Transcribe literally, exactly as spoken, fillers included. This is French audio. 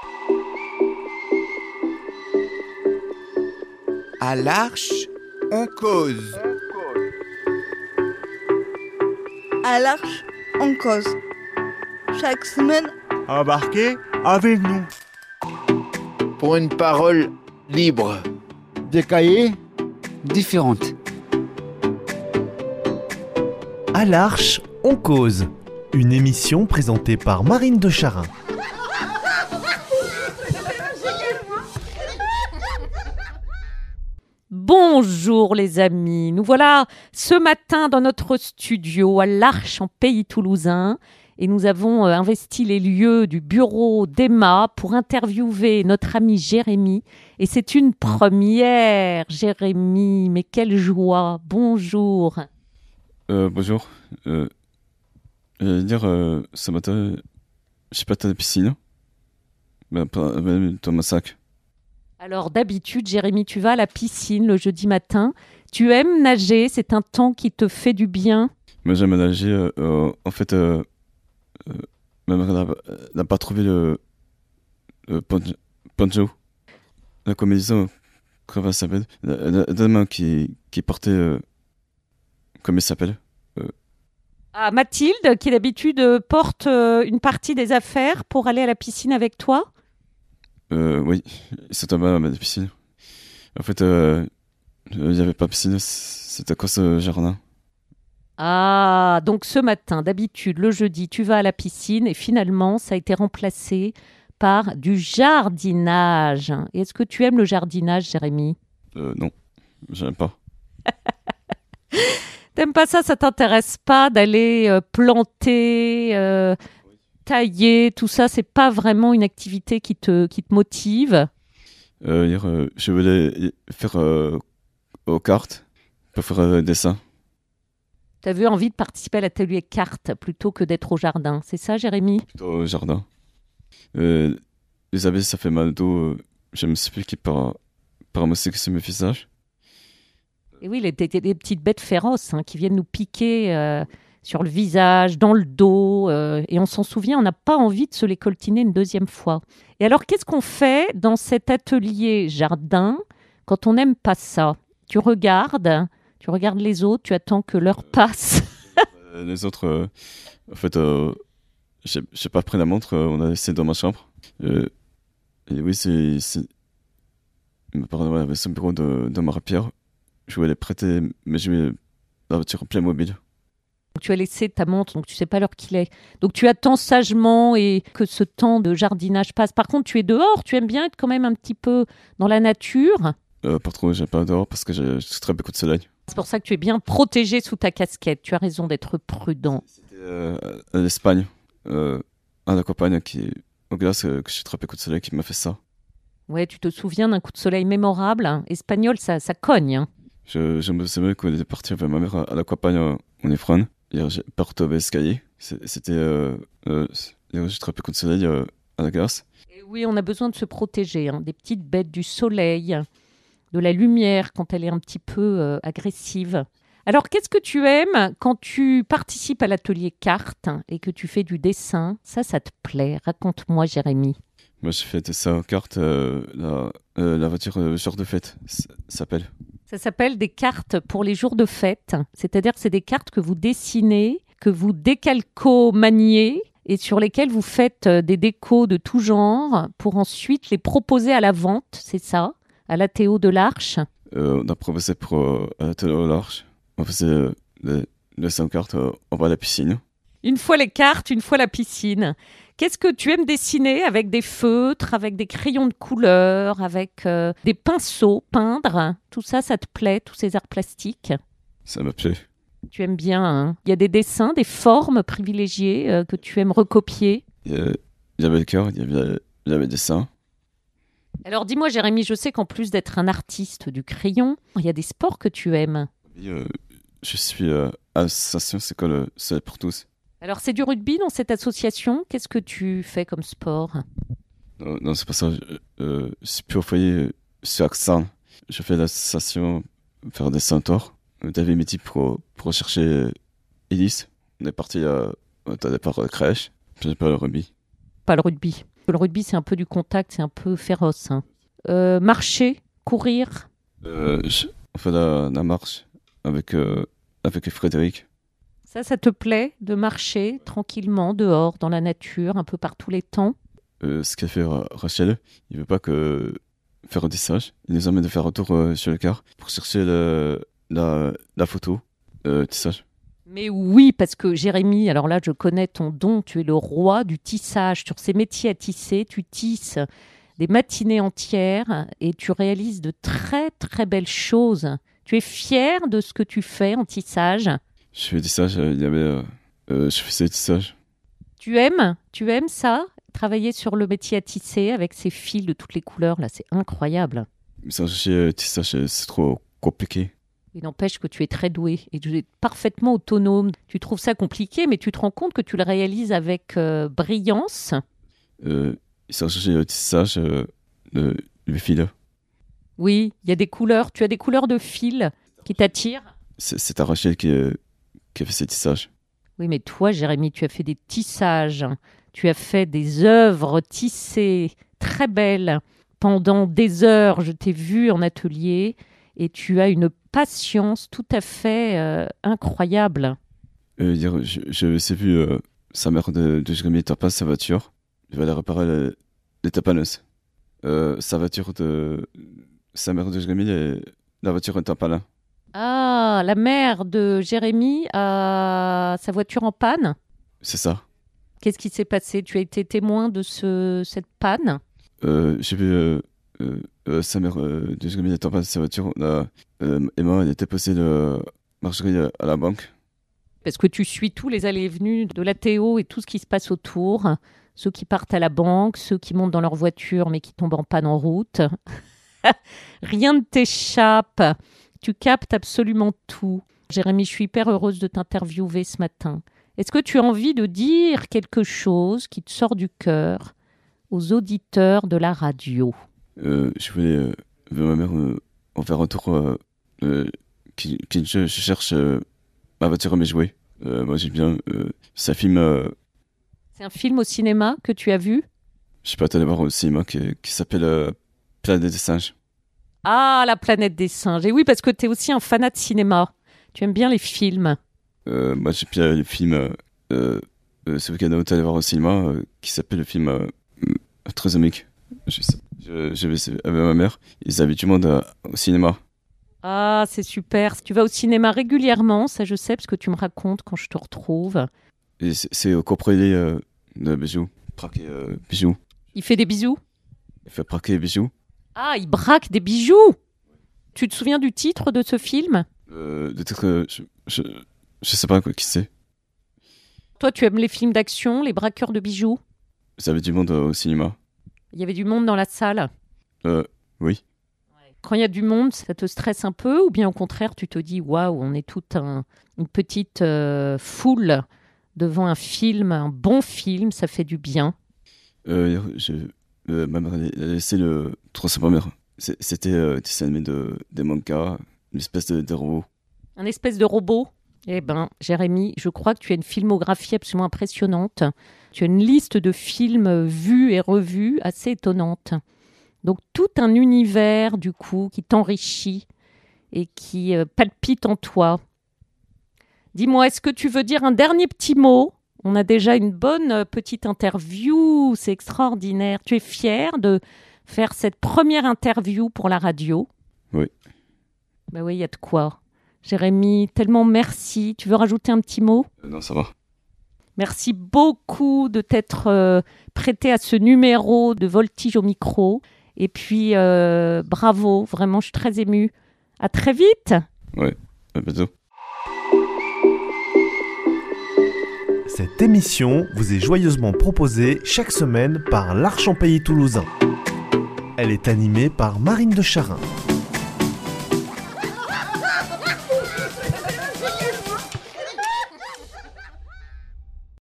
À l'Arche, on cause. À l'Arche, on cause. Chaque semaine, Embarquez avec nous. Pour une parole libre. Des cahiers différentes. À l'Arche, on cause. Une émission présentée par Marine de Charin. Bonjour les amis, nous voilà ce matin dans notre studio à l'Arche en Pays Toulousain et nous avons investi les lieux du bureau d'Emma pour interviewer notre ami Jérémy et c'est une première. Jérémy, mais quelle joie, bonjour. Euh, bonjour, euh, je vais dire euh, ce matin, je suis pas à la piscine, mais pas dans mon sac. Alors d'habitude, Jérémy, tu vas à la piscine le jeudi matin. Tu aimes nager, c'est un temps qui te fait du bien. Moi j'aime nager, euh, euh, en fait, euh, euh, ma mère n'a, n'a pas trouvé le, le poncho, poncho, la combinaison, comment elle s'appelle, la, la, la main qui, qui portait, euh, comment elle s'appelle euh. Ah, Mathilde, qui d'habitude euh, porte euh, une partie des affaires pour aller à la piscine avec toi. Euh, oui, c'est tombé à la piscine. En fait, euh, il n'y avait pas de piscine, c'était à cause du jardin. Ah, donc ce matin, d'habitude, le jeudi, tu vas à la piscine et finalement, ça a été remplacé par du jardinage. Et est-ce que tu aimes le jardinage, Jérémy ? Euh, non, j'aime pas. T'aimes pas ça ? Ça t'intéresse pas d'aller euh, planter euh, tailler, tout ça, c'est pas vraiment une activité qui te, qui te motive. Euh, hier, euh, je voulais faire euh, aux cartes pour faire euh, dessin. Tu avais envie de participer à l'atelier cartes plutôt que d'être au jardin, c'est ça, Jérémy ? Plutôt au jardin. Euh, les abeilles, ça fait mal au dos. Euh, je me suis piqué par, par un moustique sur mon visage. Et oui, les, les, les petites bêtes féroces hein, qui viennent nous piquer euh, sur le visage, dans le dos, euh, et on s'en souvient, on n'a pas envie de se les coltiner une deuxième fois. Et alors, qu'est-ce qu'on fait dans cet atelier jardin quand on n'aime pas ça ? Tu regardes, tu regardes les autres, tu attends que l'heure passe. euh, les autres, euh, en fait, euh, j'ai, j'ai pas pris la montre, euh, on a laissé dans ma chambre. Euh, et oui, c'est... c'est... Mes parents avaient son bureau de, de ma rapière. Je voulais prêter mes jouets dans la voiture plein mobile. Tu as laissé ta montre, donc tu ne sais pas l'heure qu'il est. Donc tu attends sagement et que ce temps de jardinage passe. Par contre, tu es dehors, tu aimes bien être quand même un petit peu dans la nature. Euh, pas trop, j'aime pas dehors parce que j'ai, j'ai très beaucoup de soleil. C'est pour ça que tu es bien protégé sous ta casquette. Tu as raison d'être prudent. C'était euh, à l'Espagne, euh, à la campagne, qui, au glace, euh, que j'ai très beaucoup de soleil qui m'a fait ça. Ouais, tu te souviens d'un coup de soleil mémorable hein. Espagnol, ça, ça cogne. Hein. Je, je me souviens qu'on était parti avec ma mère à, à la campagne en Ifrane. Hier, j'ai pas retrouvé l'escalier. C'était. Euh, euh, j'ai très peu de soleil euh, à la glace. Et oui, on a besoin de se protéger hein, des petites bêtes du soleil, de la lumière quand elle est un petit peu euh, agressive. Alors, qu'est-ce que tu aimes quand tu participes à l'atelier cartes et que tu fais du dessin ? Ça, ça te plaît ? Raconte-moi, Jérémy. Moi, j'ai fait dessin en carte, euh, la, euh, la voiture euh, genre de fête, ça s'appelle. Ça s'appelle des cartes pour les jours de fête. C'est-à-dire que c'est des cartes que vous dessinez, que vous décalcomaniez et sur lesquelles vous faites des décos de tout genre pour ensuite les proposer à la vente, c'est ça, à l'A T O de l'Arche. Euh, on a proposé pour euh, à l'A T O de l'Arche. On faisait euh, les dessins en carte, euh, on va à la piscine. Une fois les cartes, une fois la piscine. Qu'est-ce que tu aimes dessiner avec des feutres, avec des crayons de couleur, avec euh, des pinceaux, peindre ? Tout ça, ça te plaît, tous ces arts plastiques ? Ça me plaît. Tu aimes bien, hein ? Il y a des dessins, des formes privilégiées euh, que tu aimes recopier ? Il y, a, il y avait le cœur, il y avait, il y avait le dessin. Alors dis-moi, Jérémy, je sais qu'en plus d'être un artiste du crayon, il y a des sports que tu aimes. Et, euh, je suis euh, à l'association C'est quoi le C'est pour tous. Alors, c'est du rugby dans cette association. Qu'est-ce que tu fais comme sport ? Non, non c'est pas ça. Je, euh, je suis plus au foyer, je suis à Axarn. Je fais l'association faire des centaures. David Métis pour, pour rechercher Elise. On est parti à, au départ à la crèche. Puis pas le rugby. Pas le rugby. Le rugby, c'est un peu du contact, c'est un peu féroce. Hein. Euh, marcher, courir. Euh, je- on fait la, la marche avec, euh, avec Frédéric. Ça, ça te plaît de marcher tranquillement dehors, dans la nature, un peu par tous les temps? Euh, ce qu'a fait Ra- Rachel, il veut pas que faire un tissage. Il nous emmène de faire un tour euh, sur le car pour chercher le, la, la photo euh, tissage. Mais oui, parce que Jérémy, alors là, je connais ton don, tu es le roi du tissage. Sur ces métiers à tisser, tu tisses des matinées entières et tu réalises de très, très belles choses. Tu es fier de ce que tu fais en tissage. Je fais tissage, euh, il y avait, euh, euh, je faisais tissage. Tu aimes, tu aimes ça? Travailler sur le métier à tisser avec ces fils de toutes les couleurs, là, c'est incroyable. Mais sans chercher euh, tissage, euh, c'est trop compliqué. Il n'empêche que tu es très doué et tu es parfaitement autonome. Tu trouves ça compliqué, mais tu te rends compte que tu le réalises avec euh, brillance. Euh, sans chercher le tissage, euh, le, le fil. Oui, il y a des couleurs. Tu as des couleurs de fils qui t'attirent. C'est, c'est ta Rachel qui, euh, qui a fait ces tissages. Oui, mais toi, Jérémy, tu as fait des tissages. Tu as fait des œuvres tissées très belles. Pendant des heures, je t'ai vu en atelier et tu as une patience tout à fait euh, incroyable. Euh, dire, je, je sais vu euh, sa mère de, de Jérémy taper sa voiture. Je vais aller réparer le- les tapaneuses. Euh, sa voiture de... Sa mère de Jérémy, les- la voiture est en panne. Ah, la mère de Jérémy a sa voiture en panne. C'est ça. Qu'est-ce qui s'est passé? Tu as été témoin de ce, cette panne? Euh, j'ai vu euh, euh, euh, sa mère euh, de Jérémy est en panne sa voiture. On a, euh, Emma, elle était passée de Marjorie à, à la banque. Parce que tu suis tous les allées et venues de la Théo et tout ce qui se passe autour. Ceux qui partent à la banque, ceux qui montent dans leur voiture mais qui tombent en panne en route. Rien ne t'échappe. Tu captes absolument tout. Jérémy, je suis hyper heureuse de t'interviewer ce matin. Est-ce que tu as envie de dire quelque chose qui te sort du cœur aux auditeurs de la radio? Euh, je voulais euh, avec ma mère euh, en faire un tour. Euh, euh, qui, qui- je, je cherche euh, ma voiture à mes jouets. Euh, moi, j'aime bien. Euh, ça filme. Euh, C'est un film au cinéma que tu as vu? je sais pas, t'allais voir au cinéma qui, qui s'appelle euh, Planète des singes. Ah, La planète des singes. Et oui, parce que tu es aussi un fanat de cinéma. Tu aimes bien les films. Euh, moi, j'ai bien le film. Euh, euh, euh, ce week-end, on est allé voir au cinéma euh, qui s'appelle le film euh, euh, Trisomique. Je, sais- je, je vais avec ma mère. Ils avaient du monde euh, au cinéma. Ah, c'est super. Tu vas au cinéma régulièrement, ça je sais, parce que tu me racontes quand je te retrouve. Et c'est, c'est au copropriété euh, de bijoux. Braquer euh, bijoux. Il fait des bisous? Il fait braquer bijoux. Ah, il braque des bijoux! Tu te souviens du titre de ce film? Euh, de titre, euh, je, je, je sais pas quoi, qui c'est. Toi, tu aimes les films d'action, les braqueurs de bijoux? Ils avaient du monde euh, au cinéma. Il y avait du monde dans la salle. Euh, oui. Quand il y a du monde, ça te stresse un peu? Ou bien au contraire, tu te dis, waouh, on est toute un, une petite euh, foule devant un film, un bon film, ça fait du bien. Euh, je, euh, ma mère elle a laissé le trois cents premières. C'est- C'était euh, dessin animé de, des mangas, une espèce de, de robot. Un espèce de robot. Eh ben, Jérémy, je crois que tu as une filmographie absolument impressionnante. Tu as une liste de films vus et revus assez étonnante. Donc, tout un univers, du coup, qui t'enrichit et qui euh, palpite en toi. Dis-moi, est-ce que tu veux dire un dernier petit mot? On a déjà une bonne euh, petite interview. C'est extraordinaire. Tu es fier de faire cette première interview pour la radio? Oui. Ben oui, il y a de quoi. Jérémy, tellement merci. Tu veux rajouter un petit mot? Euh, non, ça va. Merci beaucoup de t'être euh, prêté à ce numéro de Voltige au micro. Et puis, euh, bravo, vraiment, je suis très émue. À très vite. Ouais, à bientôt. Cette émission vous est joyeusement proposée chaque semaine par l'Arch en Pays Toulousain. Elle est animée par Marine de Charin.